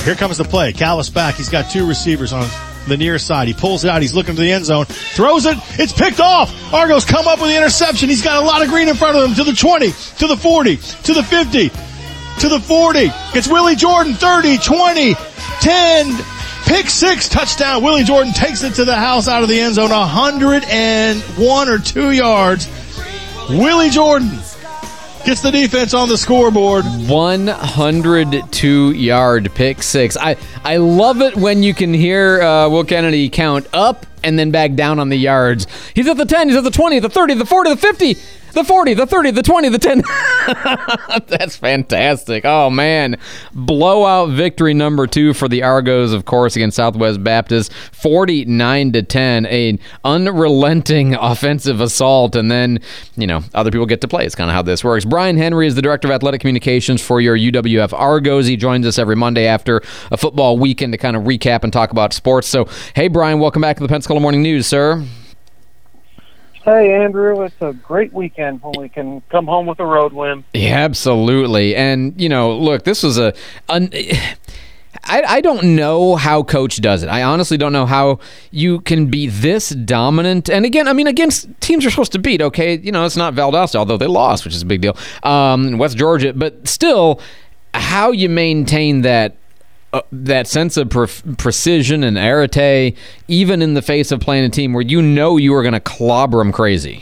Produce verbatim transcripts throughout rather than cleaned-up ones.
Here comes the play. Callis back. He's got two receivers on the near side. He pulls it out. He's looking to the end zone. Throws it. It's picked off. Argos come up with the interception. He's got a lot of green in front of him. To the twenty, to the forty, to the fifty, to the forty. It's Willie Jordan. thirty, twenty, ten. Pick six. Touchdown. Willie Jordan takes it to the house out of the end zone. one hundred one or two yards. Willie Jordan gets the defense on the scoreboard. one hundred two yard pick six. I, I love it when you can hear uh, Will Kennedy count up and then back down on the yards. He's at the ten, he's at the twenty, the thirty, the forty, the fifty, the forty, the thirty, the twenty, the ten. That's fantastic. Oh, man. Blowout victory number two for the Argos, of course, against Southwest Baptist. forty-nine to ten. An unrelenting offensive assault. And then, you know, other people get to play. It's kind of how this works. Brian Henry is the Director of Athletic Communications for your U W F Argos. He joins us every Monday after a football weekend to kind of recap and talk about sports. So, hey, Brian, welcome back to the Pensacola Morning News, sir. Hey, Andrew, it's a great weekend when we can come home with a road win. Yeah, absolutely. And, you know, look, this was a... An, I, I don't know how Coach does it. I honestly don't know how you can be this dominant. And again, I mean, against teams you're supposed to beat, okay? You know, it's not Valdosta, although they lost, which is a big deal, um, West Georgia. But still, how you maintain that Uh, that sense of pre- precision and arete, even in the face of playing a team where you know you are going to clobber them crazy.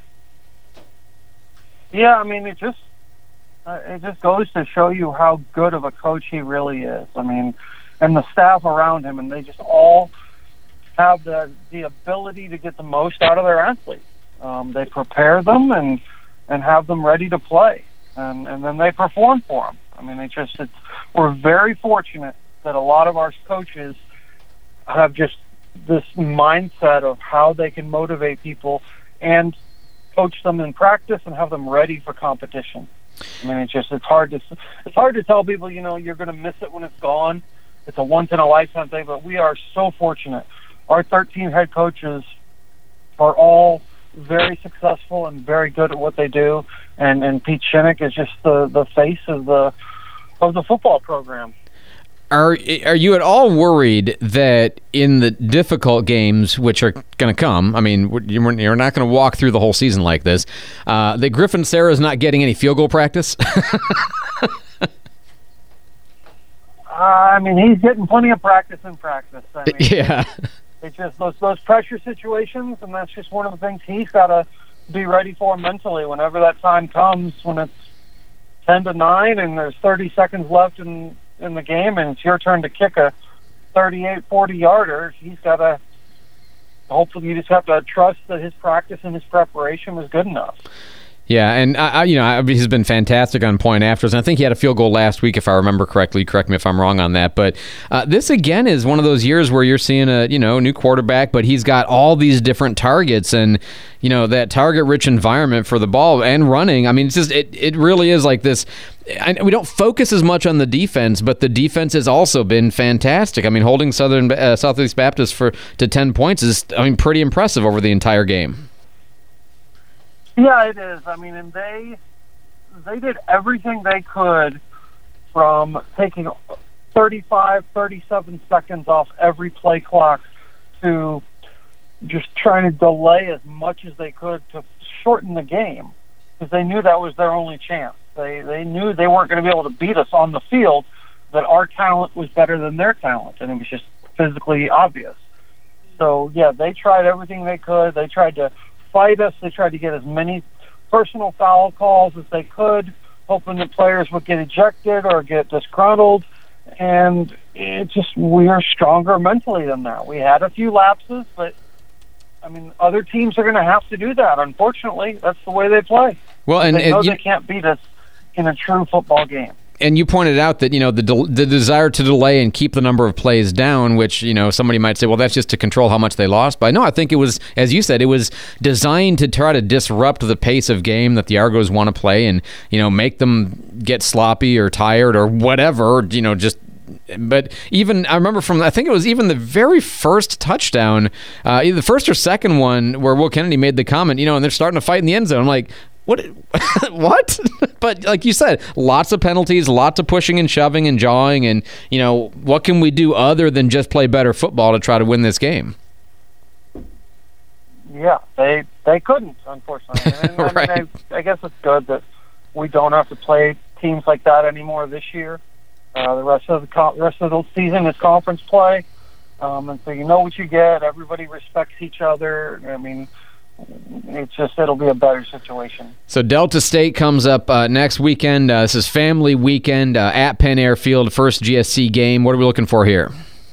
Yeah, I mean, it just uh, it just goes to show you how good of a coach he really is. I mean, and the staff around him, and they just all have the the ability to get the most out of their athletes. Um, they prepare them and and have them ready to play, and and then they perform for them. I mean, it just it's, we're very fortunate that a lot of our coaches have just this mindset of how they can motivate people and coach them in practice and have them ready for competition. I mean, it's just it's hard to it's hard to tell people, you know, you're going to miss it when it's gone. It's a once in a lifetime thing, but we are so fortunate. Our thirteen head coaches are all very successful and very good at what they do, and and Pete Shinnick is just the, the face of the of the football program. Are are you at all worried that in the difficult games, which are going to come, I mean, you're not going to walk through the whole season like this, uh, that Griffin Sarah is not getting any field goal practice? uh, I mean, he's getting plenty of practice in practice. I mean, yeah. It's just those those pressure situations, and that's just one of the things he's got to be ready for mentally whenever that time comes, when it's ten to nine and there's thirty seconds left in, in the game and it's your turn to kick a thirty-eight, forty-yarder. He's got to, hopefully you just have to trust that his practice and his preparation was good enough. Yeah, and I, you know, he's been fantastic on point afters, and I think he had a field goal last week, if I remember correctly. Correct me if I'm wrong on that. But uh, this again is one of those years where you're seeing a you know new quarterback, but he's got all these different targets, and you know that target-rich environment for the ball and running. I mean, it's just it it really is like this. I, we don't focus as much on the defense, but the defense has also been fantastic. I mean, holding Southern uh, Southeast Baptist for to ten points is I mean pretty impressive over the entire game. Yeah, it is. I mean, and they they did everything they could from taking thirty-five, thirty-seven seconds off every play clock to just trying to delay as much as they could to shorten the game, because they knew that was their only chance. They they knew they weren't going to be able to beat us on the field, that our talent was better than their talent, and it was just physically obvious. So, yeah, they tried everything they could. They tried to fight us. They tried to get as many personal foul calls as they could, hoping that players would get ejected or get disgruntled. And it just, we are stronger mentally than that. We had a few lapses, but I mean, other teams are going to have to do that. Unfortunately, that's the way they play. Well, and they know and you, they can't beat us in a true football game. And you pointed out that, you know, the de- the desire to delay and keep the number of plays down, which, you know, somebody might say, well, that's just to control how much they lost. But no, I think it was, as you said, it was designed to try to disrupt the pace of game that the Argos want to play and, you know, make them get sloppy or tired or whatever, you know, just. But even, I remember from, I think it was even the very first touchdown, uh, either the first or second one, where Will Kennedy made the comment, you know, and they're starting to fight in the end zone. I'm like, What? What? But like you said, lots of penalties, lots of pushing and shoving and jawing, and you know what can we do other than just play better football to try to win this game? Yeah, they they couldn't, unfortunately. And, and, right. I, mean, I, I guess it's good that we don't have to play teams like that anymore this year. Uh, the rest of the co- rest of the season is conference play, um, and so you know what you get. Everybody respects each other. I mean. It's just, it'll be a better situation. So Delta State comes up uh, next weekend. Uh, this is family weekend uh, at Penn Air Field, first G S C game. What are we looking for here?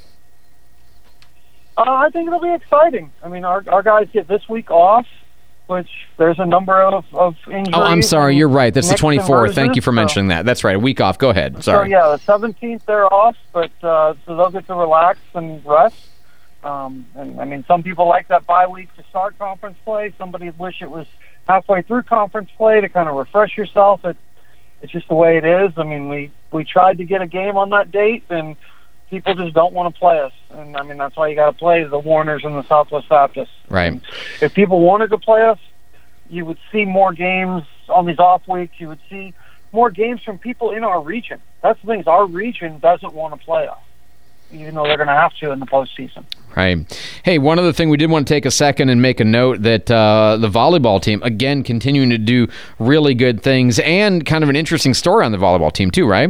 Uh, I think it'll be exciting. I mean, our our guys get this week off, which there's a number of, of injuries. Oh, I'm sorry. You're right. That's the twenty-fourth. Thank you for so, mentioning that. That's right. A week off. Go ahead. Sorry. So, yeah, the seventeenth they're off, but uh, so they'll get to relax and rest. Um, and I mean, some people like that bye week to start conference play. Somebody wish it was halfway through conference play to kind of refresh yourself. It, it's just the way it is. I mean, we, we tried to get a game on that date, and people just don't want to play us. And I mean, that's why you got to play the Warners and the Southwest Baptist. Right. And if people wanted to play us, you would see more games on these off weeks. You would see more games from people in our region. That's the thing, is our region doesn't want to play us, even though they're going to have to in the postseason. Right. Hey, one other thing, we did want to take a second and make a note that uh, the volleyball team, again, continuing to do really good things, and kind of an interesting story on the volleyball team too, right?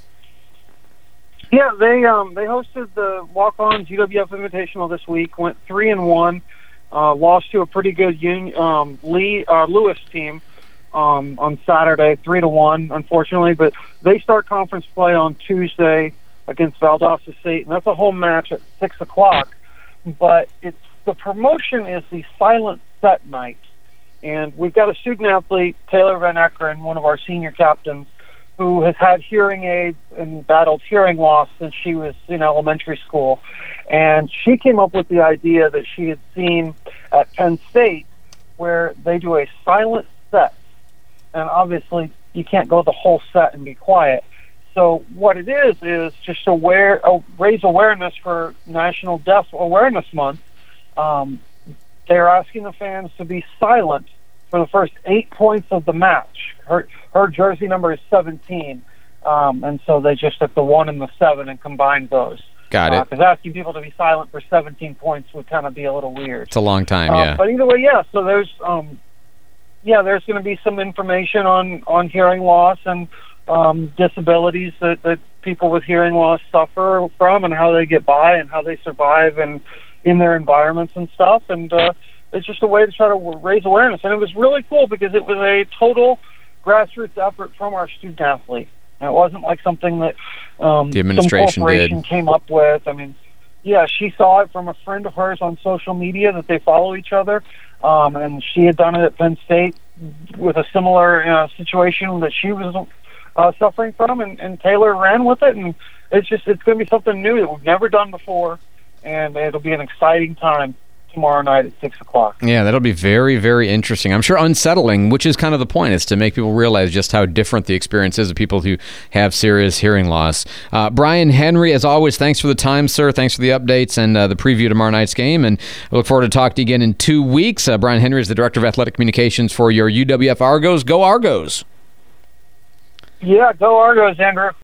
Yeah, they um, they hosted the Walk-Ons U W F Invitational this week, went three and one, uh, lost to a pretty good un- um, Lee uh, Lewis team um, on Saturday, three to one, unfortunately. But they start conference play on Tuesday against Valdosta State, and that's a home match at six o'clock. But it's the promotion is the silent set night, and we've got a student athlete, Taylor Van Eckeren, one of our senior captains, who has had hearing aids and battled hearing loss since she was in elementary school. And she came up with the idea that she had seen at Penn State, where they do a silent set, and obviously you can't go the whole set and be quiet. So what it is is just aware, uh, raise awareness for National Deaf Awareness Month. Um, they're asking the fans to be silent for the first eight points of the match. Her her jersey number is seventeen, um, and so they just took the one and the seven and combined those. Got it. Because uh, asking people to be silent for seventeen points would kind of be a little weird. It's a long time, um, yeah. But either way, yeah. So there's um, yeah, there's going to be some information on on hearing loss and Um, disabilities that, that people with hearing loss suffer from, and how they get by and how they survive and in their environments and stuff. And uh, it's just a way to try to raise awareness. And it was really cool because it was a total grassroots effort from our student athlete. And it wasn't like something that um, the administration some corporation did. came up with. I mean, yeah, she saw it from a friend of hers on social media that they follow each other, um, and she had done it at Penn State with a similar uh, situation that she was Uh, suffering from, and, and Taylor ran with it, and it's just it's going to be something new that we've never done before, and it'll be an exciting time tomorrow night at six o'clock. Yeah, that'll be very, very interesting. I'm sure unsettling, which is kind of the point, is to make people realize just how different the experience is of people who have serious hearing loss. Uh, Brian Henry, as always, thanks for the time, sir. Thanks for the updates and uh, the preview of tomorrow night's game, and I look forward to talking to you again in two weeks. Uh, Brian Henry is the Director of Athletic Communications for your U W F Argos. Go Argos! Yeah, go Argos, Andrew.